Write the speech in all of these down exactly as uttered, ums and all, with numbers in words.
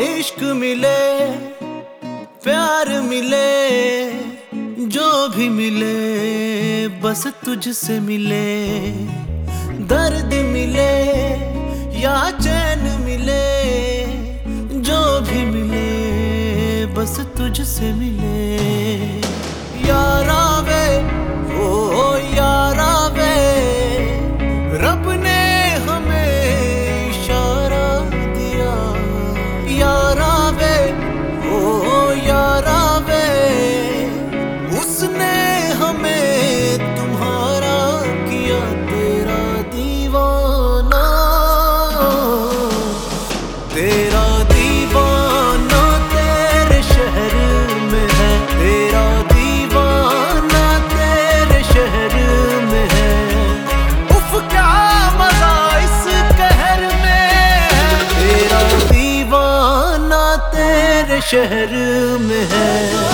इश्क मिले, प्यार मिले, जो भी मिले बस तुझसे मिले। दर्द मिले या चैन मिले, जो भी मिले बस तुझसे मिले। यारा वे ओ यारा वे, रब ने हमें इशारा दिया। यारा वे ओ यारा वे, उसने हमें तुम्हारा किया तेरा दीवाना। तेरा दीवाना तेरे शहर में है, तेरा दीवाना तेरे शहर में है। उफ क्या मजा इस कहर में है, तेरा दीवाना तेरे शहर में है।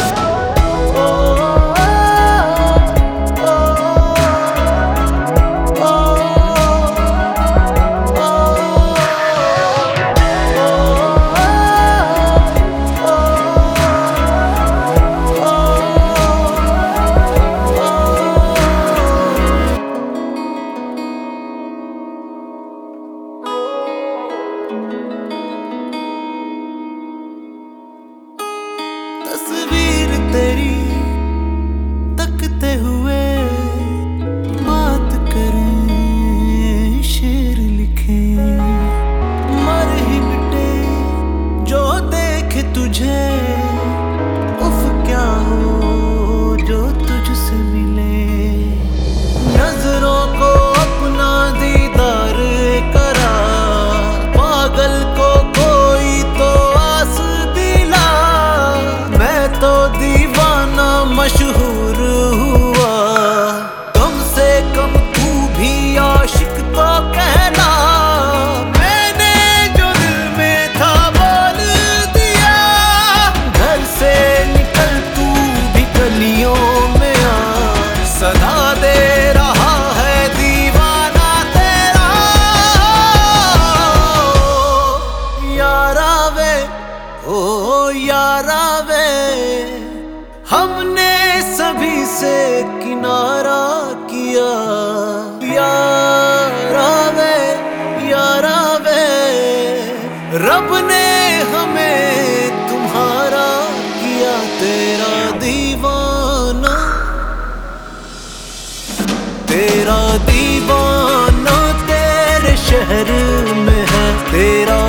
तस्वीर तेरी तकते हुए बात करें, शेर लिखें, मर ही मिटे जो देख तुझे। उफ क्या हो जो तुझसे मिले, नजरों को अपना दीदार करा, पागल को कोई तो आस दिला। मैं तो दीवाना मशहूर हुआ, कम से कम तू भी आशिक तो कहना। मैंने जो दिल में था बोल दिया, घर से निकल तू भी गलियों में आ, सदा दे रहा है दीवाना तेरा। यारा वे ओ यारा वे, हमने सभी से किनारा किया। यारा वे यारा वे, रब ने हमें तुम्हारा किया तेरा दीवाना। तेरा दीवाना तेरे शहर में है, तेरा